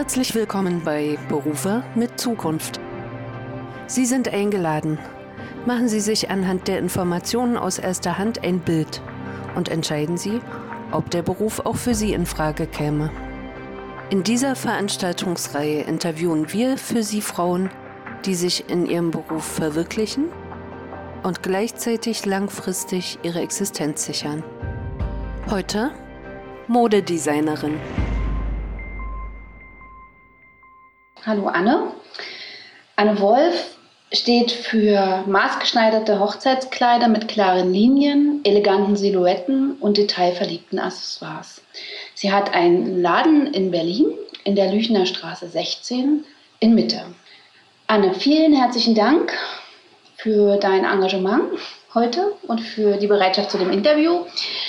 Herzlich willkommen bei Berufe mit Zukunft. Sie sind eingeladen. Machen Sie sich anhand der Informationen aus erster Hand ein Bild und entscheiden Sie, ob der Beruf auch für Sie in Frage käme. In dieser Veranstaltungsreihe interviewen wir für Sie Frauen, die sich in ihrem Beruf verwirklichen und gleichzeitig langfristig ihre Existenz sichern. Heute Modedesignerin. Hallo Anne. Anne Wolf steht für maßgeschneiderte Hochzeitskleider mit klaren Linien, eleganten Silhouetten und detailverliebten Accessoires. Sie hat einen Laden in Berlin, in der Lüchener Straße 16 in Mitte. Anne, vielen herzlichen Dank für dein Engagement heute und für die Bereitschaft zu dem Interview.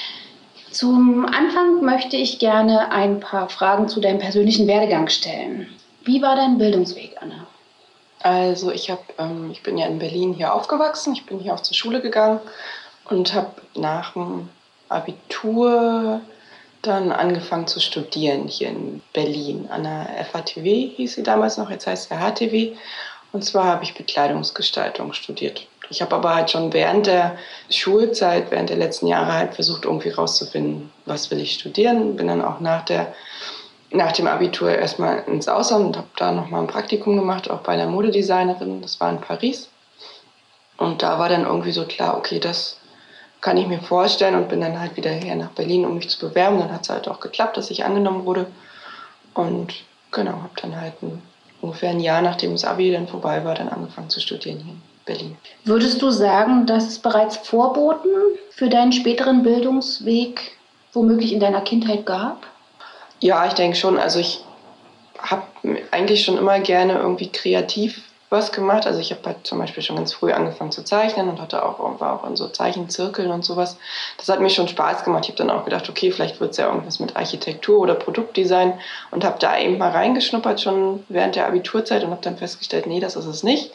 Zum Anfang möchte ich gerne ein paar Fragen zu deinem persönlichen Werdegang stellen. Wie war dein Bildungsweg, Anne? Also ich bin ja in Berlin hier aufgewachsen, ich bin hier auch zur Schule gegangen und habe nach dem Abitur dann angefangen zu studieren hier in Berlin. An der FATW hieß sie damals noch, jetzt heißt sie HTW. Und zwar habe ich Bekleidungsgestaltung studiert. Ich habe aber halt schon während der Schulzeit, während der letzten Jahre halt versucht, irgendwie rauszufinden, was will ich studieren. Bin dann auch nach dem Abitur erstmal ins Ausland und habe da nochmal ein Praktikum gemacht, auch bei einer Modedesignerin. Das war in Paris. Und da war dann irgendwie so klar, okay, das kann ich mir vorstellen, und bin dann halt wieder her nach Berlin, um mich zu bewerben. Dann hat es halt auch geklappt, dass ich angenommen wurde. Und genau, habe dann halt ungefähr ein Jahr, nachdem das Abi dann vorbei war, dann angefangen zu studieren hier in Berlin. Würdest du sagen, dass es bereits Vorboten für deinen späteren Bildungsweg womöglich in deiner Kindheit gab? Ja, ich denke schon. Also ich habe eigentlich schon immer gerne irgendwie kreativ was gemacht. Also ich habe halt zum Beispiel schon ganz früh angefangen zu zeichnen und war auch in so Zeichenzirkeln und sowas. Das hat mir schon Spaß gemacht. Ich habe dann auch gedacht, okay, vielleicht wird es ja irgendwas mit Architektur oder Produktdesign, und habe da eben mal reingeschnuppert schon während der Abiturzeit und habe dann festgestellt, nee, das ist es nicht.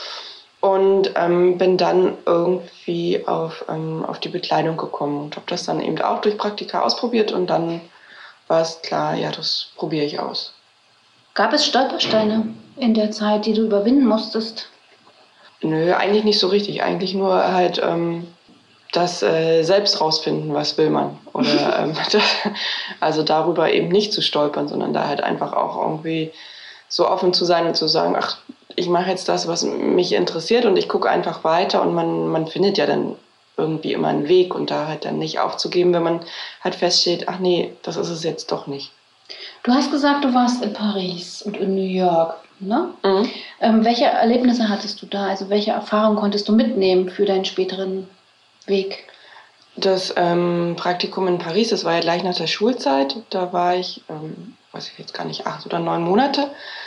Und bin dann irgendwie auf die Bekleidung gekommen und habe das dann eben auch durch Praktika ausprobiert, und dann war es klar, ja, das probiere ich aus. Gab es Stolpersteine in der Zeit, die du überwinden musstest? Nö, eigentlich nicht so richtig. Eigentlich nur halt das selbst rausfinden, was will man. Oder also darüber eben nicht zu stolpern, sondern da halt einfach auch irgendwie so offen zu sein und zu sagen, ach, ich mache jetzt das, was mich interessiert, und ich gucke einfach weiter, und man findet ja dann irgendwie immer einen Weg, und da halt dann nicht aufzugeben, wenn man halt feststeht, ach nee, das ist es jetzt doch nicht. Du hast gesagt, du warst in Paris und in New York, ne? Mhm. Welche Erlebnisse hattest du da? Also welche Erfahrungen konntest du mitnehmen für deinen späteren Weg? Das Praktikum in Paris, das war ja gleich nach der Schulzeit. Da war ich, weiß ich jetzt gar nicht, 8 oder 9 Monate.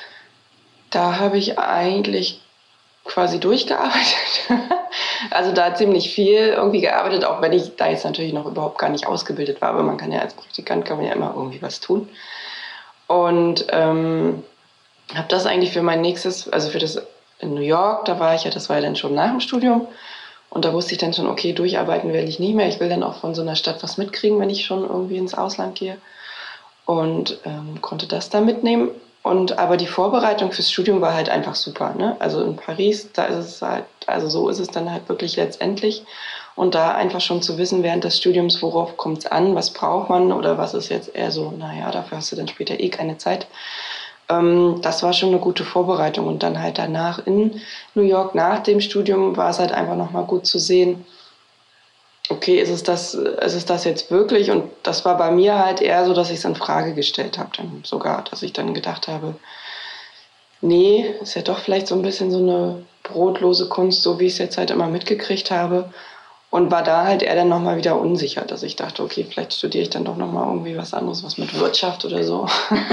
Da habe ich eigentlich quasi durchgearbeitet. Also da ziemlich viel irgendwie gearbeitet, auch wenn ich da jetzt natürlich noch überhaupt gar nicht ausgebildet war. Aber man kann ja als Praktikant immer irgendwie was tun. Und habe das eigentlich für mein nächstes, also für das in New York, das war ja dann schon nach dem Studium. Und da wusste ich dann schon, okay, durcharbeiten werde ich nicht mehr. Ich will dann auch von so einer Stadt was mitkriegen, wenn ich schon irgendwie ins Ausland gehe. Und konnte das da mitnehmen. Aber die Vorbereitung fürs Studium war halt einfach super, ne? Also in Paris, da ist es halt, also so ist es dann halt wirklich letztendlich. Und da einfach schon zu wissen während des Studiums, worauf kommt es an, was braucht man, oder was ist jetzt eher so, naja, dafür hast du dann später keine Zeit. Das war schon eine gute Vorbereitung. Und dann halt danach in New York, nach dem Studium, war es halt einfach nochmal gut zu sehen, okay, ist es das jetzt wirklich? Und das war bei mir halt eher so, dass ich es in Frage gestellt habe. Dann sogar, dass ich dann gedacht habe, nee, ist ja doch vielleicht so ein bisschen so eine brotlose Kunst, so wie ich es jetzt halt immer mitgekriegt habe. Und war da halt eher dann nochmal wieder unsicher, dass ich dachte, okay, vielleicht studiere ich dann doch nochmal irgendwie was anderes, was mit Wirtschaft oder so.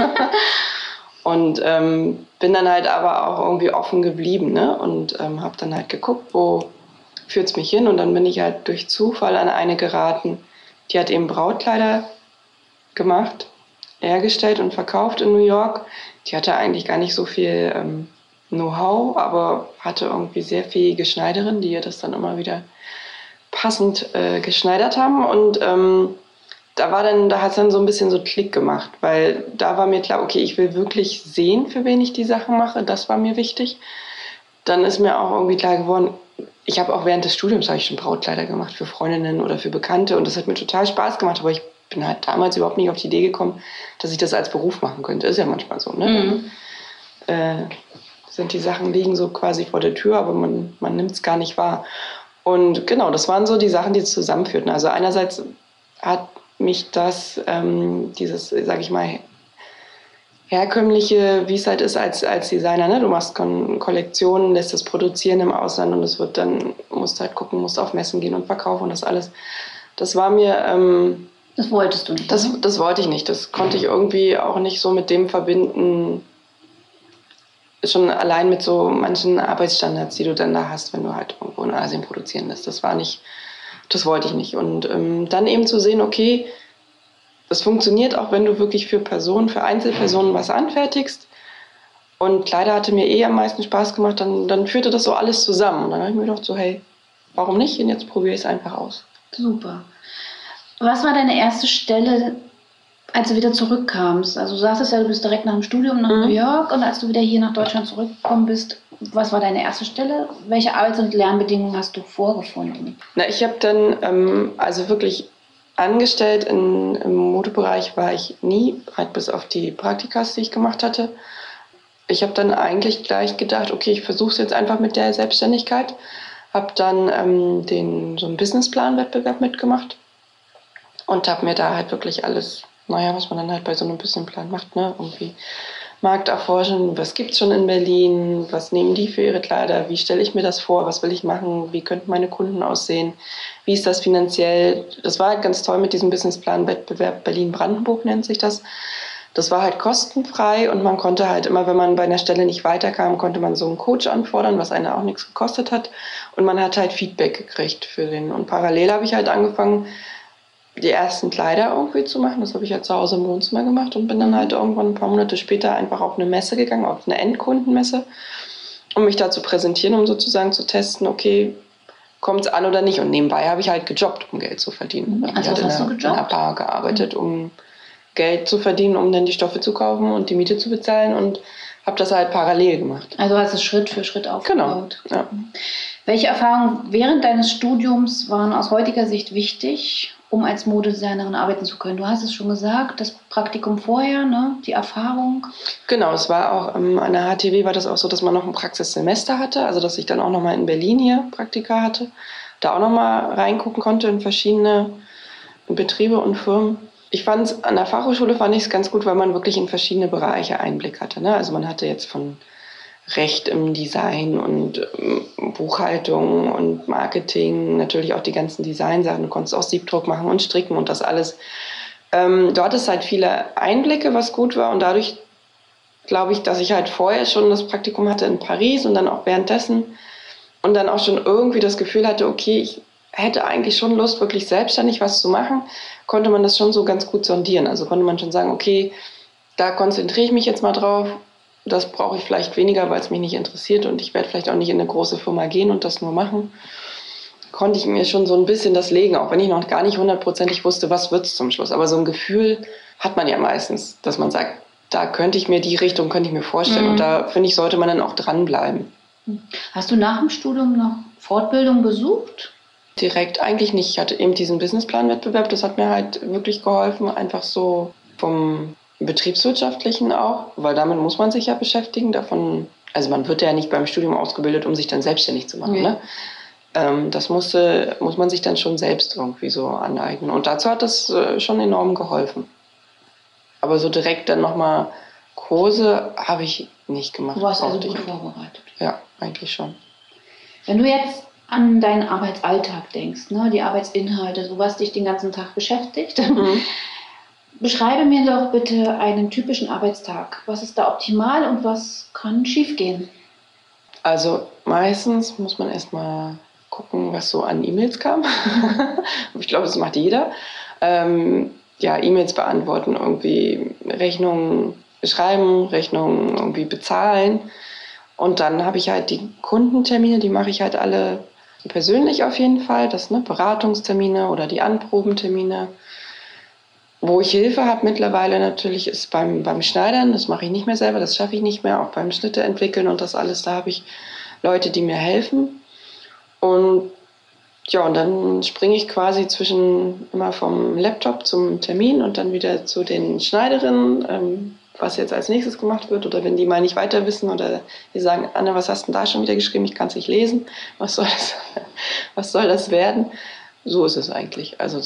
Und bin dann halt aber auch irgendwie offen geblieben, ne? Und habe dann halt geguckt, wo führt es mich hin. Und dann bin ich halt durch Zufall an eine geraten, die hat eben Brautkleider gemacht, hergestellt und verkauft in New York. Die hatte eigentlich gar nicht so viel Know-how, aber hatte irgendwie sehr fähige Schneiderinnen, die ihr das dann immer wieder passend geschneidert haben. Und da hat es dann so ein bisschen so Klick gemacht, weil da war mir klar, okay, ich will wirklich sehen, für wen ich die Sachen mache. Das war mir wichtig. Dann ist mir auch irgendwie klar geworden, ich habe auch während des Studiums habe ich schon Brautkleider gemacht für Freundinnen oder für Bekannte und das hat mir total Spaß gemacht, aber ich bin halt damals überhaupt nicht auf die Idee gekommen, dass ich das als Beruf machen könnte. Ist ja manchmal so, ne? Sind die Sachen liegen so quasi vor der Tür, aber man nimmt es gar nicht wahr. Und genau, das waren so die Sachen, die es zusammenführten. Also einerseits hat mich das, dieses, sag ich mal, herkömmliche, wie es halt ist als Designer, ne? Du machst Kollektionen, lässt das produzieren im Ausland und es wird dann, musst halt gucken, musst auf Messen gehen und verkaufen und das alles. Das war mir... das wolltest du nicht? Das wollte ich nicht. Das konnte ich irgendwie auch nicht so mit dem verbinden, schon allein mit so manchen Arbeitsstandards, die du dann da hast, wenn du halt irgendwo in Asien produzieren lässt. Das wollte ich nicht. Und dann eben zu sehen, okay, das funktioniert auch, wenn du wirklich für Einzelpersonen was anfertigst. Und Kleider hatte mir am meisten Spaß gemacht, dann führte das so alles zusammen. Und dann habe ich mir gedacht so, hey, warum nicht? Und jetzt probiere ich es einfach aus. Super. Was war deine erste Stelle, als du wieder zurückkamst? Also du sagtest ja, du bist direkt nach dem Studium nach New York und als du wieder hier nach Deutschland zurückgekommen bist, was war deine erste Stelle? Welche Arbeits- und Lernbedingungen hast du vorgefunden? Na, ich habe dann also wirklich angestellt im Modebereich war ich nie, halt bis auf die Praktikas, die ich gemacht hatte. Ich habe dann eigentlich gleich gedacht, okay, ich versuche es jetzt einfach mit der Selbstständigkeit. Habe dann so einen Businessplan-Wettbewerb mitgemacht und habe mir da halt wirklich alles, was man dann halt bei so einem Businessplan macht, ne, irgendwie Markt erforschen, was gibt es schon in Berlin, was nehmen die für ihre Kleider, wie stelle ich mir das vor, was will ich machen, wie könnten meine Kunden aussehen, wie ist das finanziell. Das war halt ganz toll mit diesem Businessplan-Wettbewerb, Berlin-Brandenburg nennt sich das. Das war halt kostenfrei und man konnte halt immer, wenn man bei einer Stelle nicht weiterkam, konnte man so einen Coach anfordern, was einen auch nichts gekostet hat. Und man hat halt Feedback gekriegt für den. Und parallel habe ich halt angefangen, die ersten Kleider irgendwie zu machen. Das habe ich halt zu Hause im Wohnzimmer gemacht und bin dann halt irgendwann ein paar Monate später einfach auf eine Messe gegangen, auf eine Endkundenmesse, um mich da zu präsentieren, um sozusagen zu testen, okay, kommt es an oder nicht. Und nebenbei habe ich halt gejobbt, um Geld zu verdienen. Also was hast du gejobbt? In einer Bar gearbeitet, um Geld zu verdienen, um dann die Stoffe zu kaufen und die Miete zu bezahlen und habe das halt parallel gemacht. Also hast du es Schritt für Schritt aufgebaut. Genau, ja. Welche Erfahrungen während deines Studiums waren aus heutiger Sicht wichtig, um als Modedesignerin arbeiten zu können? Du hast es schon gesagt, das Praktikum vorher, ne? Die Erfahrung. Genau, es war auch an der HTW war das auch so, dass man noch ein Praxissemester hatte, also dass ich dann auch nochmal in Berlin hier Praktika hatte, da auch nochmal reingucken konnte in verschiedene Betriebe und Firmen. Ich fand es an der Fachhochschule ganz gut, weil man wirklich in verschiedene Bereiche Einblick hatte. Ne? Also man hatte jetzt von Recht im Design und Buchhaltung und Marketing, natürlich auch die ganzen Designsachen. Du konntest auch Siebdruck machen und stricken und das alles. Du hattest halt viele Einblicke, was gut war und dadurch glaube ich, dass ich halt vorher schon das Praktikum hatte in Paris und dann auch währenddessen und dann auch schon irgendwie das Gefühl hatte, okay, ich hätte eigentlich schon Lust, wirklich selbstständig was zu machen, konnte man das schon so ganz gut sondieren. Also konnte man schon sagen, okay, da konzentriere ich mich jetzt mal drauf. Das brauche ich vielleicht weniger, weil es mich nicht interessiert und ich werde vielleicht auch nicht in eine große Firma gehen und das nur machen. Konnte ich mir schon so ein bisschen das legen, auch wenn ich noch gar nicht 100%ig wusste, was wird es zum Schluss. Aber so ein Gefühl hat man ja meistens, dass man sagt, da könnte ich mir vorstellen. Und da, finde ich, sollte man dann auch dranbleiben. Hast du nach dem Studium noch Fortbildung besucht? Direkt eigentlich nicht. Ich hatte eben diesen Businessplan-Wettbewerb, das hat mir halt wirklich geholfen, einfach so vom Betriebswirtschaftlichen auch, weil damit muss man sich ja beschäftigen. Also man wird ja nicht beim Studium ausgebildet, um sich dann selbstständig zu machen. Ne? Das muss man sich dann schon selbst irgendwie so aneignen. Und dazu hat das schon enorm geholfen. Aber so direkt dann nochmal Kurse habe ich nicht gemacht. Du warst also gut vorbereitet. Ja, eigentlich schon. Wenn du jetzt an deinen Arbeitsalltag denkst, ne, die Arbeitsinhalte, so was dich den ganzen Tag beschäftigt, beschreibe mir doch bitte einen typischen Arbeitstag. Was ist da optimal und was kann schiefgehen? Also meistens muss man erstmal gucken, was so an E-Mails kam. Ich glaube, das macht jeder. E-Mails beantworten, irgendwie Rechnungen schreiben, Rechnungen irgendwie bezahlen. Und dann habe ich halt die Kundentermine, die mache ich halt alle persönlich auf jeden Fall. Das Beratungstermine oder die Anprobentermine. Wo ich Hilfe habe mittlerweile natürlich ist beim Schneidern, das mache ich nicht mehr selber, das schaffe ich nicht mehr, auch beim Schnitte entwickeln und das alles, da habe ich Leute, die mir helfen. Und ja, und dann springe ich quasi immer vom Laptop zum Termin und dann wieder zu den Schneiderinnen, was jetzt als nächstes gemacht wird. Oder wenn die mal nicht weiter wissen oder die sagen, Anne, was hast du denn da schon wieder geschrieben? Ich kann es nicht lesen. Was soll das werden? So ist es eigentlich. Also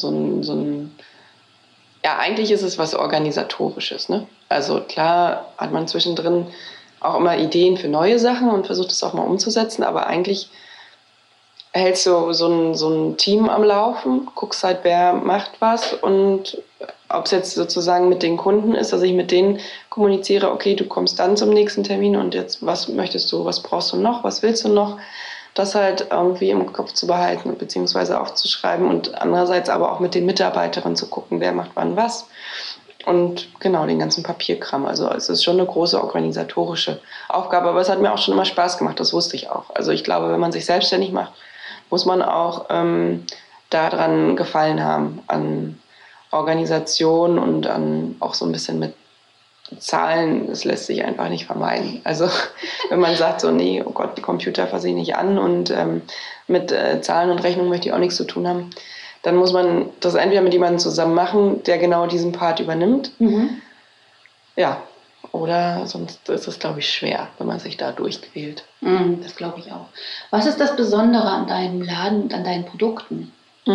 ja, eigentlich ist es was Organisatorisches. Ne? Also klar hat man zwischendrin auch immer Ideen für neue Sachen und versucht es auch mal umzusetzen, aber eigentlich hältst du so ein Team am Laufen, guckst halt, wer macht was und ob es jetzt sozusagen mit den Kunden ist, dass ich mit denen kommuniziere, okay, du kommst dann zum nächsten Termin und jetzt, was möchtest du, was brauchst du noch, was willst du noch, das halt irgendwie im Kopf zu behalten beziehungsweise aufzuschreiben und andererseits aber auch mit den Mitarbeiterinnen zu gucken, wer macht wann was und genau, den ganzen Papierkram. Also es ist schon eine große organisatorische Aufgabe, aber es hat mir auch schon immer Spaß gemacht, das wusste ich auch. Also ich glaube, wenn man sich selbstständig macht, muss man auch daran Gefallen haben, an Organisation und an auch so ein bisschen mit Zahlen, das lässt sich einfach nicht vermeiden. Also wenn man sagt so, nee, oh Gott, die Computer fasse ich nicht an und mit Zahlen und Rechnungen möchte ich auch nichts zu tun haben, dann muss man das entweder mit jemandem zusammen machen, der genau diesen Part übernimmt. Ja, oder sonst ist es, glaube ich, schwer, wenn man sich da durchquält. Das glaube ich auch. Was ist das Besondere an deinem Laden und an deinen Produkten?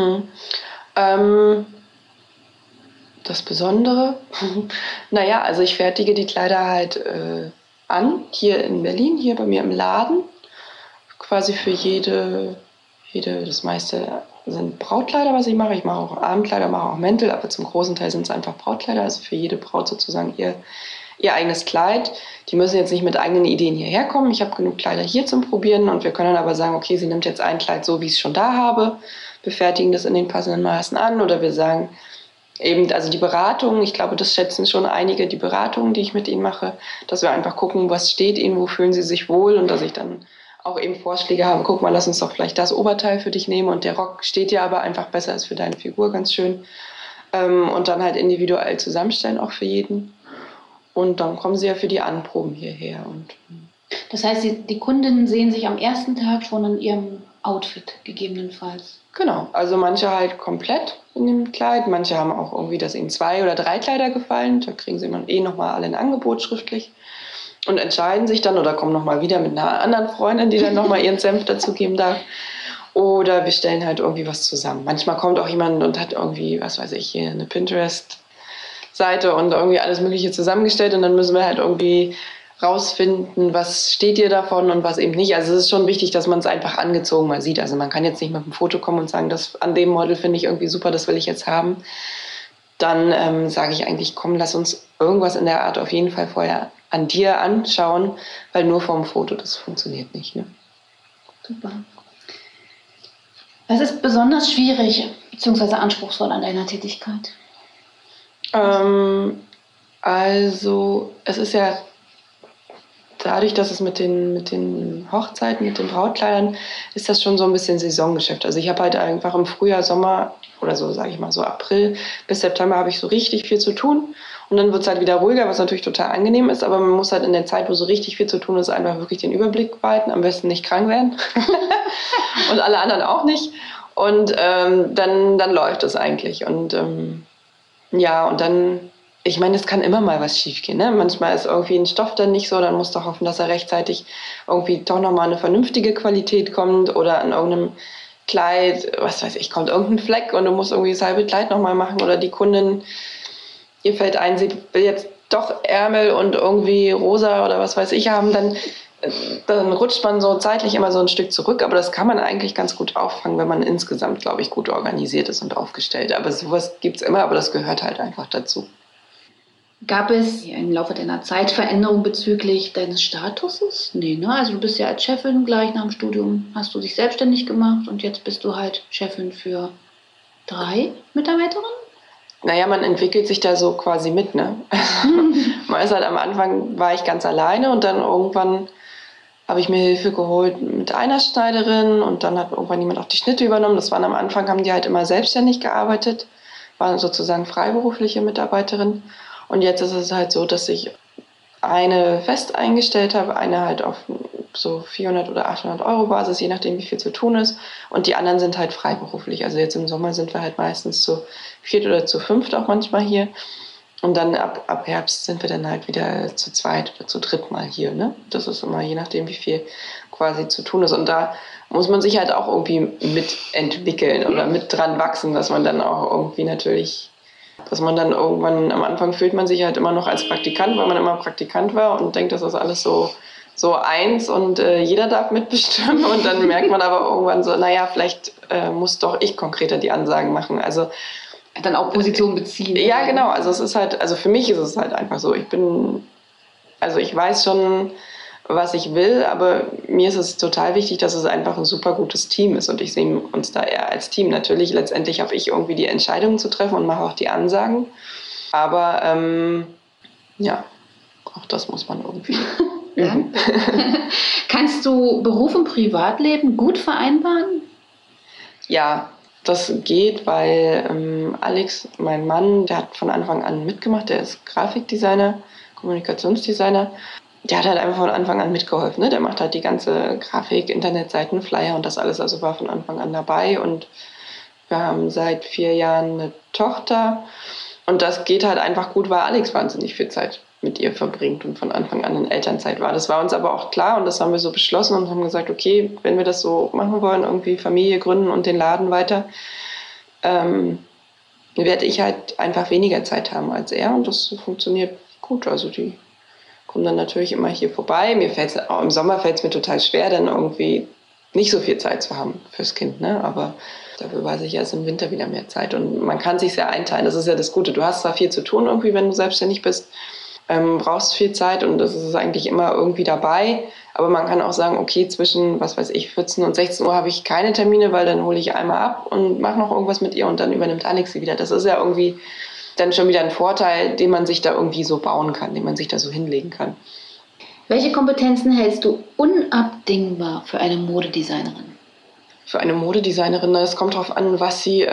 Das Besondere? Naja, also ich fertige die Kleider halt an, hier in Berlin, hier bei mir im Laden. Quasi für jede, das meiste sind Brautkleider, was ich mache. Ich mache auch Abendkleider, mache auch Mäntel, aber zum großen Teil sind es einfach Brautkleider, also für jede Braut sozusagen ihr eigenes Kleid. Die müssen jetzt nicht mit eigenen Ideen hierher kommen. Ich habe genug Kleider hier zum Probieren und wir können dann aber sagen, okay, sie nimmt jetzt ein Kleid so, wie ich es schon da habe, wir fertigen das in den passenden Maßen an oder wir sagen eben, also die Beratung, ich glaube, das schätzen schon einige, die Beratungen, die ich mit ihnen mache, dass wir einfach gucken, was steht ihnen, wo fühlen sie sich wohl und dass ich dann auch eben Vorschläge habe, guck mal, lass uns doch vielleicht das Oberteil für dich nehmen und der Rock steht dir aber einfach besser, ist für deine Figur ganz schön und dann halt individuell zusammenstellen, auch für jeden. Und dann kommen sie ja für die Anproben hierher. Das heißt, die Kundinnen sehen sich am ersten Tag schon in ihrem Outfit gegebenenfalls. Genau, also manche halt komplett in dem Kleid, manche haben auch irgendwie, dass ihnen 2 oder 3 Kleider gefallen, da kriegen sie immer nochmal alle ein Angebot schriftlich und entscheiden sich dann oder kommen nochmal wieder mit einer anderen Freundin, die dann nochmal ihren Senf dazugeben darf. Oder wir stellen halt irgendwie was zusammen. Manchmal kommt auch jemand und hat irgendwie, was weiß ich, hier eine Pinterest-Seite und irgendwie alles Mögliche zusammengestellt und dann müssen wir halt irgendwie rausfinden, was steht dir davon und was eben nicht. Also es ist schon wichtig, dass man es einfach angezogen mal sieht. Also man kann jetzt nicht mit einem Foto kommen und sagen, das an dem Model finde ich irgendwie super, das will ich jetzt haben. Dann sage ich eigentlich, komm, lass uns irgendwas in der Art auf jeden Fall vorher an dir anschauen, weil nur vom Foto, das funktioniert nicht. Ne? Super. Was ist besonders schwierig bzw. anspruchsvoll an deiner Tätigkeit? Also es ist ja dadurch, dass es mit den Hochzeiten, mit den Brautkleidern, ist das schon so ein bisschen Saisongeschäft. Also ich habe halt einfach im Frühjahr, Sommer oder so, sage ich mal, so April bis September habe ich so richtig viel zu tun. Und dann wird es halt wieder ruhiger, was natürlich total angenehm ist. Aber man muss halt in der Zeit, wo so richtig viel zu tun ist, einfach wirklich den Überblick behalten. Am besten nicht krank werden. Und alle anderen auch nicht. Und dann läuft es eigentlich. Und ja, und dann... Ich meine, es kann immer mal was schiefgehen. Ne? Manchmal ist irgendwie ein Stoff dann nicht so, dann musst du hoffen, dass er rechtzeitig irgendwie doch nochmal eine vernünftige Qualität kommt oder an irgendeinem Kleid, was weiß ich, kommt irgendein Fleck und du musst irgendwie das halbe Kleid nochmal machen oder die Kundin, ihr fällt ein, sie will jetzt doch Ärmel und irgendwie rosa oder was weiß ich haben, dann rutscht man so zeitlich immer so ein Stück zurück, aber das kann man eigentlich ganz gut auffangen, wenn man insgesamt, glaube ich, gut organisiert ist und aufgestellt. Aber sowas gibt es immer, aber das gehört halt einfach dazu. Gab es im Laufe deiner Zeit Veränderungen bezüglich deines Statuses? Nee, ne? Also du bist ja als Chefin gleich nach dem Studium, hast du dich selbstständig gemacht und jetzt bist du halt Chefin für 3 Mitarbeiterinnen? Naja, man entwickelt sich da so quasi mit, ne? Man ist halt am Anfang, war ich ganz alleine und dann irgendwann habe ich mir Hilfe geholt mit einer Schneiderin und dann hat irgendwann jemand auch die Schnitte übernommen. Das waren am Anfang, haben die halt immer selbstständig gearbeitet. war sozusagen freiberufliche Mitarbeiterin. Und jetzt ist es halt so, dass ich eine fest eingestellt habe, eine halt auf so 400 oder 800 Euro Basis, je nachdem, wie viel zu tun ist. Und die anderen sind halt freiberuflich. Also jetzt im Sommer sind wir halt meistens zu 4 oder zu 5 auch manchmal hier. Und dann ab Herbst sind wir dann halt wieder zu 2 oder zu 3 mal hier. Ne? Das ist immer je nachdem, wie viel quasi zu tun ist. Und da muss man sich halt auch irgendwie mitentwickeln oder mit dran wachsen, dass man dann auch irgendwie natürlich, dass man dann irgendwann, am Anfang fühlt man sich halt immer noch als Praktikant, weil man immer Praktikant war und denkt, das ist alles so eins und jeder darf mitbestimmen. Und dann merkt man aber irgendwann so, naja, vielleicht muss doch ich konkreter die Ansagen machen. Also dann auch Position beziehen. Ja, genau. Also es ist halt, also für mich ist es halt einfach so. Ich weiß schon, was ich will, aber mir ist es total wichtig, dass es einfach ein super gutes Team ist. Und ich sehe uns da eher als Team. Natürlich, letztendlich habe ich irgendwie die Entscheidungen zu treffen und mache auch die Ansagen. Aber ja, auch das muss man irgendwie üben. Kannst du Beruf und Privatleben gut vereinbaren? Ja, das geht, weil Alex, mein Mann, der hat von Anfang an mitgemacht. Der ist Grafikdesigner, Kommunikationsdesigner. Der hat halt einfach von Anfang an mitgeholfen. Ne? Der macht halt die ganze Grafik, Internetseiten, Flyer und das alles. Also war von Anfang an dabei. Und wir haben seit 4 Jahren eine Tochter. Und das geht halt einfach gut, weil Alex wahnsinnig viel Zeit mit ihr verbringt und von Anfang an in Elternzeit war. Das war uns aber auch klar und das haben wir so beschlossen und haben gesagt, okay, wenn wir das so machen wollen, irgendwie Familie gründen und den Laden weiter, werde ich halt einfach weniger Zeit haben als er und das funktioniert gut. Also die kommen dann natürlich immer hier vorbei. Im Sommer fällt es mir total schwer, dann irgendwie nicht so viel Zeit zu haben fürs Kind, ne? Aber dafür weiß ich erst im Winter wieder mehr Zeit und man kann sich sehr einteilen. Das ist ja das Gute. Du hast zwar viel zu tun irgendwie, wenn du selbstständig bist, brauchst viel Zeit und das ist eigentlich immer irgendwie dabei. Aber man kann auch sagen, okay, zwischen, 14 und 16 Uhr habe ich keine Termine, weil dann hole ich einmal ab und mache noch irgendwas mit ihr und dann übernimmt Alex sie wieder. Das ist ja irgendwie dann schon wieder ein Vorteil, den man sich da irgendwie so bauen kann, den man sich da so hinlegen kann. Welche Kompetenzen hältst du unabdingbar für eine Modedesignerin? Für eine Modedesignerin, es kommt darauf an, was sie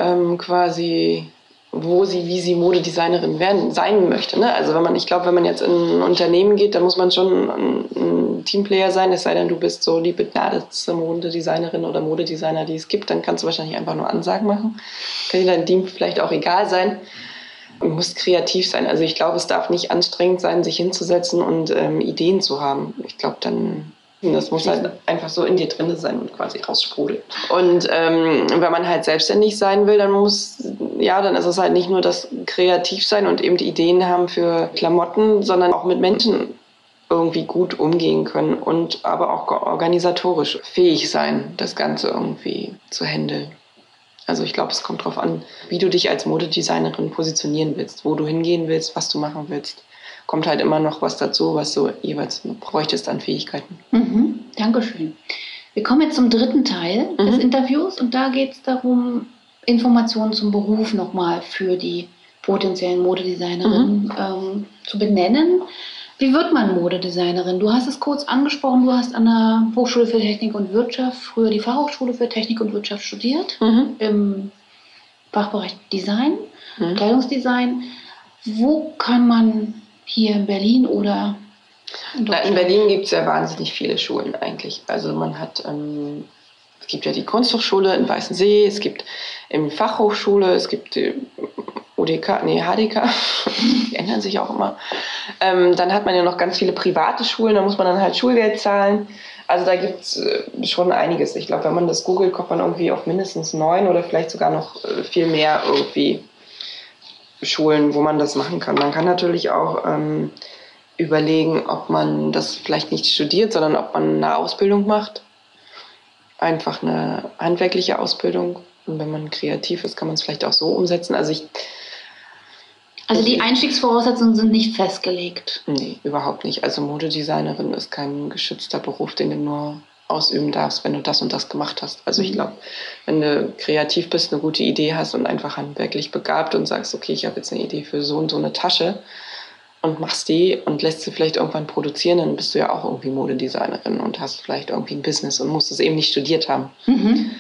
wie sie Modedesignerin sein möchte. Ne? Also wenn man jetzt in ein Unternehmen geht, dann muss man schon ein Teamplayer sein, es sei denn, du bist so die begnadetste Modedesignerin oder Modedesigner, die es gibt, dann kannst du wahrscheinlich einfach nur Ansagen machen. Kann dir dein Team vielleicht auch egal sein. Du musst kreativ sein. Also ich glaube, es darf nicht anstrengend sein, sich hinzusetzen und Ideen zu haben. Ich glaube, das muss halt einfach so in dir drin sein und quasi raussprudeln. Und wenn man halt selbstständig sein will, dann ist es halt nicht nur das Kreativsein und eben die Ideen haben für Klamotten, sondern auch mit Menschen irgendwie gut umgehen können und aber auch organisatorisch fähig sein, das Ganze irgendwie zu handeln. Also ich glaube, es kommt darauf an, wie du dich als Modedesignerin positionieren willst, wo du hingehen willst, was du machen willst. Kommt halt immer noch was dazu, was du jeweils bräuchtest an Fähigkeiten. Dankeschön. Wir kommen jetzt zum 3. Teil des Interviews und da geht es darum, Informationen zum Beruf nochmal für die potenziellen Modedesignerinnen zu benennen. Wie wird man Modedesignerin? Du hast es kurz angesprochen, du hast an der Hochschule für Technik und Wirtschaft, früher die Fachhochschule für Technik und Wirtschaft studiert, im Fachbereich Design, Kleidungsdesign. Wo kann man hier in Berlin oder in Deutschland? In Berlin gibt es ja wahnsinnig viele Schulen eigentlich. Also es gibt ja die Kunsthochschule in Weißensee, es gibt die Fachhochschule, es gibt die HDK, die ändern sich auch immer. Dann hat man ja noch ganz viele private Schulen, da muss man dann halt Schulgeld zahlen. Also da gibt es schon einiges. Ich glaube, wenn man das googelt, kommt man irgendwie auf mindestens 9 oder vielleicht sogar noch viel mehr irgendwie Schulen, wo man das machen kann. Man kann natürlich auch überlegen, ob man das vielleicht nicht studiert, sondern ob man eine Ausbildung macht. Einfach eine handwerkliche Ausbildung. Und wenn man kreativ ist, kann man es vielleicht auch so umsetzen. Also die Einstiegsvoraussetzungen sind nicht festgelegt? Nee, überhaupt nicht. Also Modedesignerin ist kein geschützter Beruf, den du nur ausüben darfst, wenn du das und das gemacht hast. Also ich glaube, wenn du kreativ bist, eine gute Idee hast und einfach handwerklich begabt und sagst, okay, ich habe jetzt eine Idee für so und so eine Tasche und machst die und lässt sie vielleicht irgendwann produzieren, dann bist du ja auch irgendwie Modedesignerin und hast vielleicht irgendwie ein Business und musst es eben nicht studiert haben.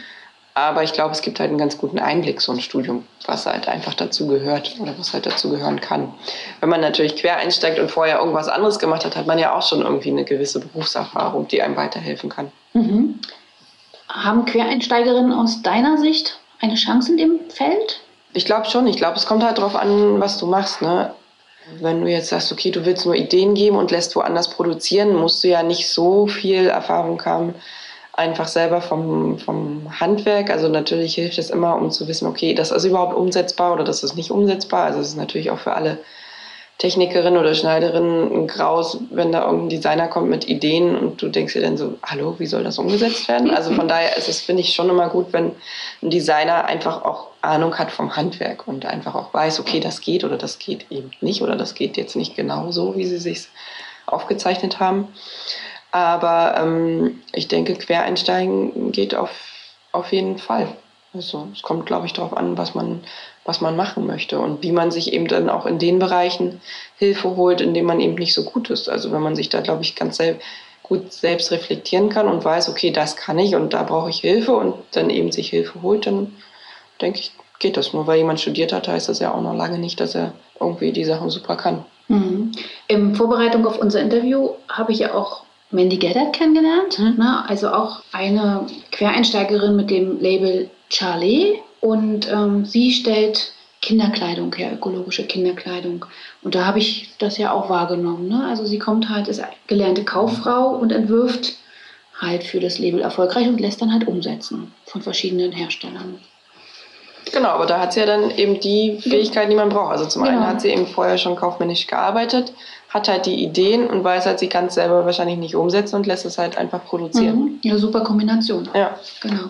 Aber ich glaube, es gibt halt einen ganz guten Einblick, so ein Studium, was halt einfach dazu gehört oder was halt dazu gehören kann. Wenn man natürlich quer einsteigt und vorher irgendwas anderes gemacht hat, hat man ja auch schon irgendwie eine gewisse Berufserfahrung, die einem weiterhelfen kann. Mhm. Haben Quereinsteigerinnen aus deiner Sicht eine Chance in dem Feld? Ich glaube schon. Ich glaube, es kommt halt darauf an, was du machst, ne? Wenn du jetzt sagst, okay, du willst nur Ideen geben und lässt woanders produzieren, musst du ja nicht so viel Erfahrung haben, einfach selber vom Handwerk. Also natürlich hilft es immer, um zu wissen, okay, das ist überhaupt umsetzbar oder das ist nicht umsetzbar. Also es ist natürlich auch für alle Technikerin oder Schneiderin ein Graus, wenn da irgendein Designer kommt mit Ideen und du denkst dir dann so, hallo, wie soll das umgesetzt werden? Also von daher ist es, finde ich, schon immer gut, wenn ein Designer einfach auch Ahnung hat vom Handwerk und einfach auch weiß, okay, das geht oder das geht eben nicht oder das geht jetzt nicht genau so, wie sie sich aufgezeichnet haben. Aber ich denke, Quereinsteigen geht auf jeden Fall. Also es kommt, glaube ich, darauf an, was man machen möchte und wie man sich eben dann auch in den Bereichen Hilfe holt, in denen man eben nicht so gut ist. Also wenn man sich da, glaube ich, ganz gut selbst reflektieren kann und weiß, okay, das kann ich und da brauche ich Hilfe und dann eben sich Hilfe holt, dann denke ich, geht das. Nur weil jemand studiert hat, heißt das ja auch noch lange nicht, dass er irgendwie die Sachen super kann. Mhm. In Vorbereitung auf unser Interview habe ich ja auch Mandy Gaddard kennengelernt, ne? Also auch eine Quereinsteigerin mit dem Label Charlie und sie stellt Kinderkleidung her, ökologische Kinderkleidung. Und da habe ich das ja auch wahrgenommen. Ne? Also sie kommt halt, ist gelernte Kauffrau und entwirft halt für das Label erfolgreich und lässt dann halt umsetzen von verschiedenen Herstellern. Genau, aber da hat sie ja dann eben die Fähigkeiten, die man braucht. Also zum einen hat sie eben vorher schon kaufmännisch gearbeitet, hat halt die Ideen und weiß halt, sie kann es selber wahrscheinlich nicht umsetzen und lässt es halt einfach produzieren. Mhm. Ja, super Kombination. Ja. Genau.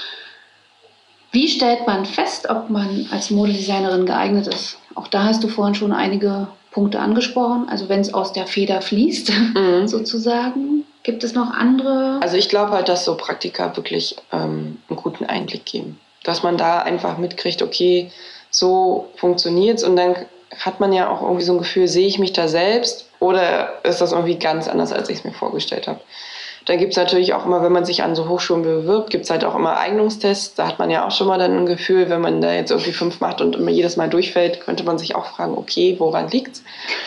Wie stellt man fest, ob man als Modedesignerin geeignet ist? Auch da hast du vorhin schon einige Punkte angesprochen. Also wenn es aus der Feder fließt, sozusagen. Gibt es noch andere? Also ich glaube halt, dass so Praktika wirklich einen guten Einblick geben. Dass man da einfach mitkriegt, okay, so funktioniert's und dann hat man ja auch irgendwie so ein Gefühl, sehe ich mich da selbst oder ist das irgendwie ganz anders, als ich es mir vorgestellt habe. Dann gibt es natürlich auch immer, wenn man sich an so Hochschulen bewirbt, gibt es halt auch immer Eignungstests. Da hat man ja auch schon mal dann ein Gefühl, wenn man da jetzt irgendwie 5 macht und immer jedes Mal durchfällt, könnte man sich auch fragen, okay, woran liegt's?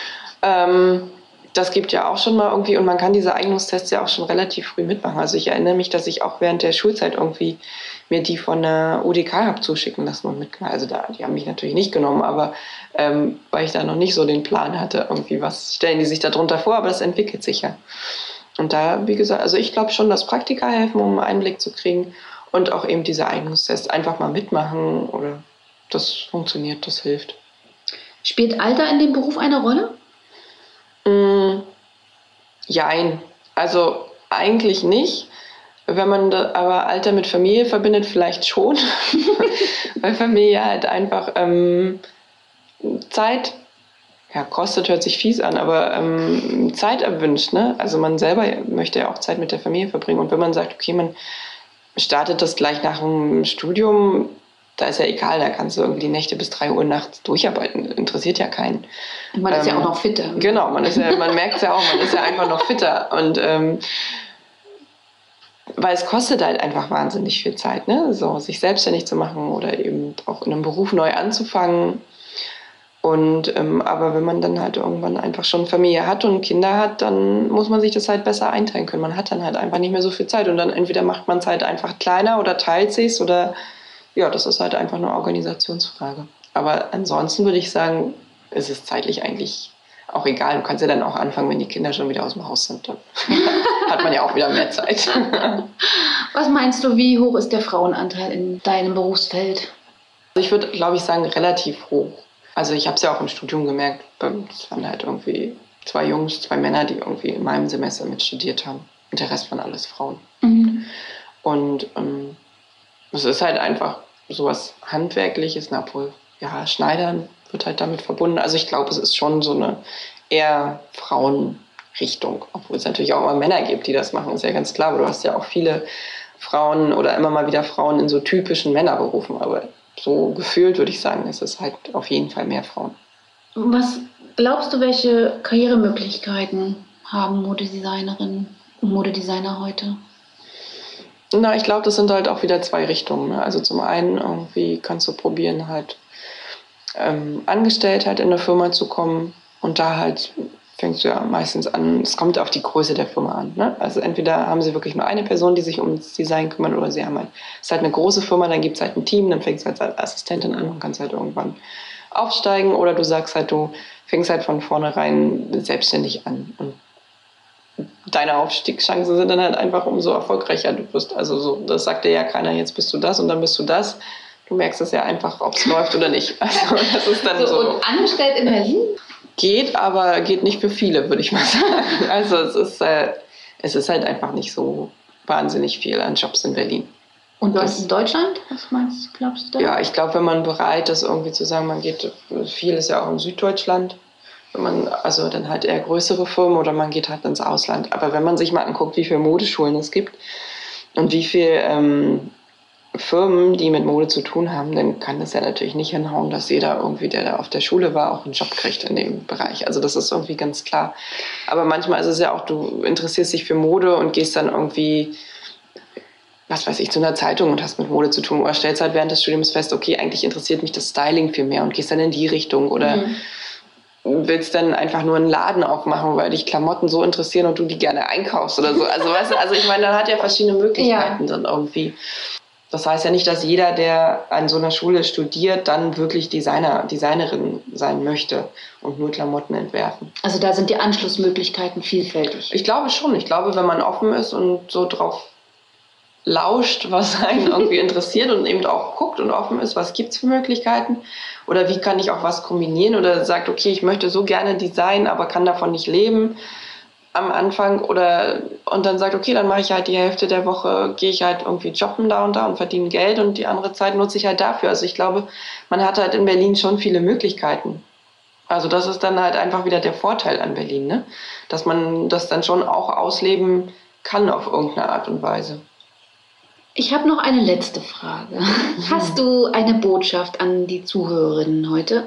Das gibt ja auch schon mal irgendwie, und man kann diese Eignungstests ja auch schon relativ früh mitmachen. Also ich erinnere mich, dass ich auch während der Schulzeit irgendwie mir die von der UDK habe zuschicken lassen und mitgenommen. Also die haben mich natürlich nicht genommen, aber weil ich da noch nicht so den Plan hatte, irgendwie was stellen die sich da drunter vor, aber das entwickelt sich ja. Und da, wie gesagt, also ich glaube schon, dass Praktika helfen, um einen Einblick zu kriegen und auch eben diese Eignungstests einfach mal mitmachen oder das funktioniert, das hilft. Spielt Alter in dem Beruf eine Rolle? Jein. Also eigentlich nicht. Wenn man aber Alter mit Familie verbindet, vielleicht schon. Weil Familie halt einfach Zeit, ja, kostet, hört sich fies an, aber Zeit erwünscht. Ne? Also man selber möchte ja auch Zeit mit der Familie verbringen. Und wenn man sagt, okay, man startet das gleich nach dem Studium, da ist ja egal, da kannst du irgendwie die Nächte bis 3 Uhr nachts durcharbeiten. Interessiert ja keinen. Und man ist ja auch noch fitter. Genau, man merkt es ja auch, man ist ja einfach noch fitter. Und weil es kostet halt einfach wahnsinnig viel Zeit, ne? So, sich selbstständig zu machen oder eben auch in einem Beruf neu anzufangen. Und aber wenn man dann halt irgendwann einfach schon Familie hat und Kinder hat, dann muss man sich das halt besser einteilen können. Man hat dann halt einfach nicht mehr so viel Zeit und dann entweder macht man es halt einfach kleiner oder teilt sich's oder ja, das ist halt einfach eine Organisationsfrage. Aber ansonsten würde ich sagen, ist es zeitlich eigentlich auch egal. Du kannst ja dann auch anfangen, wenn die Kinder schon wieder aus dem Haus sind. Dann hat man ja auch wieder mehr Zeit. Was meinst du, wie hoch ist der Frauenanteil in deinem Berufsfeld? Also ich würde, glaube ich, sagen, relativ hoch. Also ich habe es ja auch im Studium gemerkt, es waren halt irgendwie 2 Jungs, 2 Männer, die irgendwie in meinem Semester mit studiert haben. Und der Rest waren alles Frauen. Mhm. Und es ist halt einfach sowas Handwerkliches, obwohl, ja, Schneidern wird halt damit verbunden. Also ich glaube, es ist schon so eine eher Frauenrichtung, obwohl es natürlich auch immer Männer gibt, die das machen, ist ja ganz klar. Aber du hast ja auch viele Frauen oder immer mal wieder Frauen in so typischen Männerberufen, aber so gefühlt würde ich sagen, ist es halt auf jeden Fall mehr Frauen. Was glaubst du, welche Karrieremöglichkeiten haben Modedesignerinnen und Modedesigner heute? Na, ich glaube, das sind halt auch wieder zwei Richtungen. Ne? Also zum einen irgendwie kannst du probieren, halt angestellt halt in eine Firma zu kommen und da halt fängst du ja meistens an, es kommt auf die Größe der Firma an. Ne? Also entweder haben sie wirklich nur eine Person, die sich um das Design kümmert, oder sie haben halt, es ist halt eine große Firma, dann gibt es halt ein Team, dann fängst du halt als Assistentin an und kannst halt irgendwann aufsteigen, oder du sagst halt, du fängst halt von vornherein selbstständig an und deine Aufstiegschancen sind dann halt einfach umso erfolgreicher du bist. Also so, das sagt dir ja keiner, jetzt bist du das und dann bist du das. Du merkst es ja einfach, ob es läuft oder nicht. Also das ist dann so. Und angestellt in Berlin? Geht, aber geht nicht für viele, würde ich mal sagen. Also es ist halt einfach nicht so wahnsinnig viel an Jobs in Berlin. Und was in Deutschland? Was meinst, glaubst du da? Ja, ich glaube, wenn man bereit ist, irgendwie zu sagen, man geht, viel ist ja auch in Süddeutschland, wenn man, also dann halt eher größere Firmen, oder man geht halt ins Ausland. Aber wenn man sich mal anguckt, wie viele Modeschulen es gibt und wie viele Firmen, die mit Mode zu tun haben, dann kann das ja natürlich nicht hinhauen, dass jeder irgendwie, der da auf der Schule war, auch einen Job kriegt in dem Bereich. Also das ist irgendwie ganz klar. Aber manchmal ist es ja auch, du interessierst dich für Mode und gehst dann irgendwie, was weiß ich, zu einer Zeitung und hast mit Mode zu tun, oder stellst halt während des Studiums fest, okay, eigentlich interessiert mich das Styling viel mehr, und gehst dann in die Richtung, oder willst dann einfach nur einen Laden aufmachen, weil dich Klamotten so interessieren und du die gerne einkaufst oder so. Also weißt du, also ich meine, dann hat ja verschiedene Möglichkeiten dann irgendwie. Das heißt ja nicht, dass jeder, der an so einer Schule studiert, dann wirklich Designerin sein möchte und nur Klamotten entwerfen. Also da sind die Anschlussmöglichkeiten vielfältig. Ich glaube schon. Ich glaube, wenn man offen ist und so drauf lauscht, was einen irgendwie interessiert, und eben auch guckt und offen ist, was gibt es für Möglichkeiten, oder wie kann ich auch was kombinieren, oder sagt, okay, ich möchte so gerne designen, aber kann davon nicht leben am Anfang, und dann sagt, okay, dann mache ich halt die Hälfte der Woche, gehe ich halt irgendwie jobben da und verdiene Geld, und die andere Zeit nutze ich halt dafür. Also ich glaube, man hat halt in Berlin schon viele Möglichkeiten. Also das ist dann halt einfach wieder der Vorteil an Berlin, ne? Dass man das dann schon auch ausleben kann auf irgendeine Art und Weise. Ich habe noch eine letzte Frage. Hast du eine Botschaft an die Zuhörerinnen heute?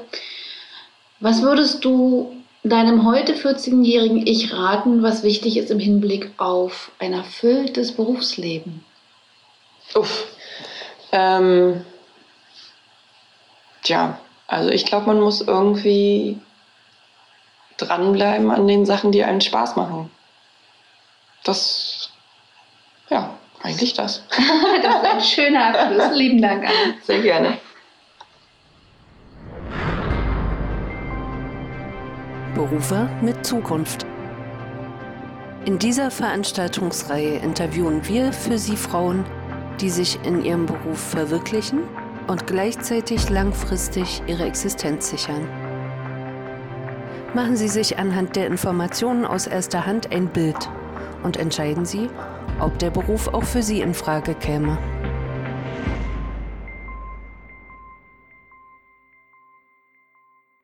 Was würdest du deinem heute 14-jährigen Ich raten, was wichtig ist im Hinblick auf ein erfülltes Berufsleben? Tja, also ich glaube, man muss irgendwie dranbleiben an den Sachen, die einem Spaß machen. Eigentlich das. Das ist ein schöner Abschluss. Lieben Dank, Anne. Sehr gerne. Berufe mit Zukunft. In dieser Veranstaltungsreihe interviewen wir für Sie Frauen, die sich in ihrem Beruf verwirklichen und gleichzeitig langfristig ihre Existenz sichern. Machen Sie sich anhand der Informationen aus erster Hand ein Bild und entscheiden Sie, ob der Beruf auch für Sie in Frage käme.